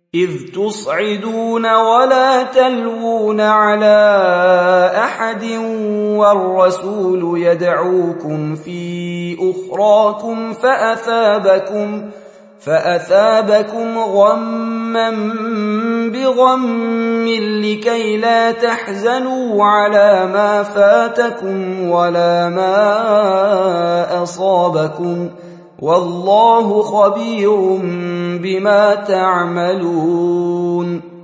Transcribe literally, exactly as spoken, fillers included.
إذ تصعدون ولا تلوون على أحد والرسول يدعوكم في أخراكم فأثابكم فأثابكم غما بغم لكي لا تحزنوا على ما فاتكم ولا ما أصابكم والله خبير بما تعملون.